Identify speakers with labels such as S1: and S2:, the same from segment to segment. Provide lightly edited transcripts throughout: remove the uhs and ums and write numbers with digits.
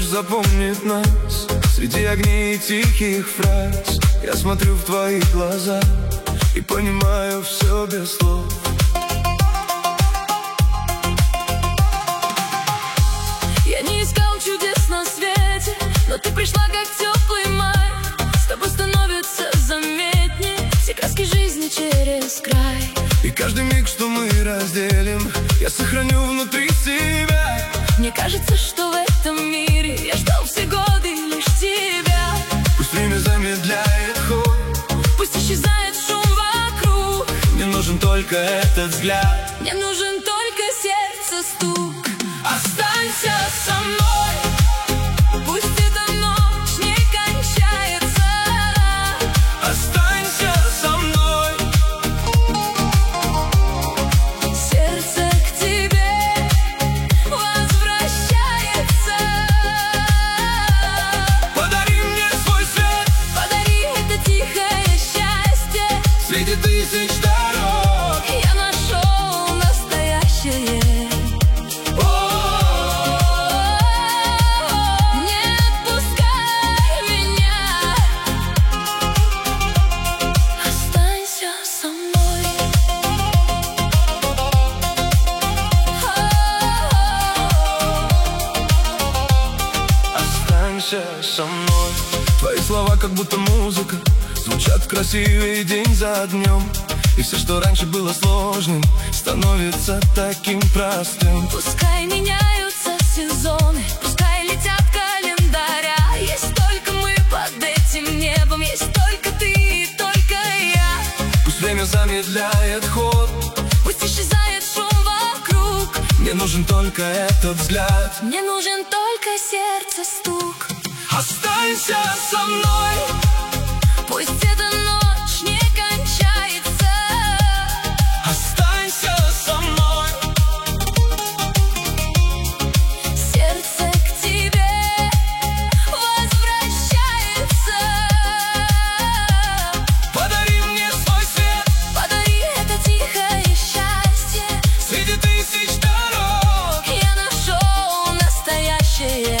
S1: запомнит нас среди огней и тихих фраз. Я смотрю в твои глаза и понимаю все без слов.
S2: Я не искал чудес на свете, но ты пришла как теплый май. С тобой становится заметнее все краски жизни через край.
S1: И каждый миг, что мы разделим, я сохраню внутри себя.
S2: Мне кажется, что в этом мире я ждал все годы лишь тебя.
S1: Пусть время замедляет ход,
S2: пусть исчезает шум вокруг.
S1: мне нужен только этот взгляд,
S2: мне нужен только сердце стук. Останься со мной, пусть эта ночь не кончается.
S1: останься со мной.
S2: Сердце к тебе возвращается.
S1: Подари мне свой свет,
S2: подари это тихое счастье.
S1: среди тысяч дорог
S2: Я нашел настоящее.
S1: со мной. Твои слова как будто музыка, звучат красивее день за днем. И все, что раньше было сложным, становится таким простым.
S2: Пускай меняются сезоны, пускай летят календаря. Есть только мы под этим небом, есть только ты и только я.
S1: Пусть время замедляет ход,
S2: пусть исчезает шум вокруг.
S1: мне нужен только этот взгляд,
S2: мне нужен только сердце стук.
S1: Останься со мной,
S2: пусть эта ночь не кончается.
S1: Останься со мной.
S2: Сердце к тебе возвращается.
S1: Подари мне свой свет,
S2: подари это тихое счастье.
S1: среди тысяч дорог
S2: Я нашел настоящее.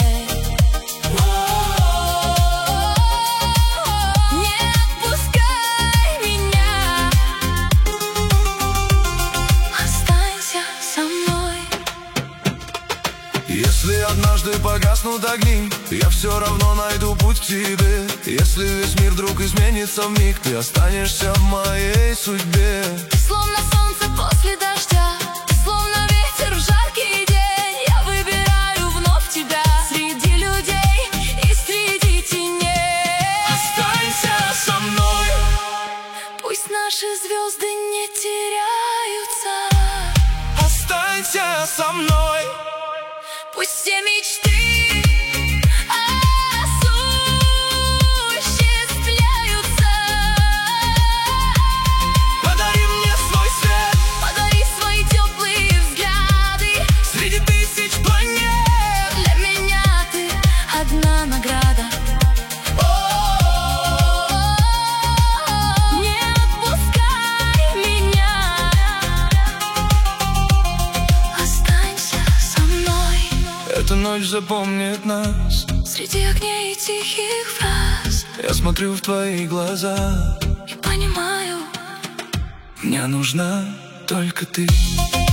S1: Если однажды погаснут огни, я все равно найду путь к тебе. Если весь мир вдруг изменится вмиг, ты останешься в моей судьбе.
S2: Ты словно солнце после дождя, ты словно ветер в жаркий день. Я выбираю вновь тебя среди людей и среди теней.
S1: Останься со мной,
S2: пусть наши звезды не теряются.
S1: Останься со мной,
S2: пусть все мечты осуществляются.
S1: подари мне свой свет,
S2: подари свои теплые взгляды.
S1: среди тысяч планет
S2: Для меня ты одна награда. Не отпускай меня, останься со мной.
S1: эта ночь запомнит нас
S2: Среди огней и тихих фраз
S1: Я смотрю в твои глаза
S2: и понимаю,
S1: мне нужна только ты.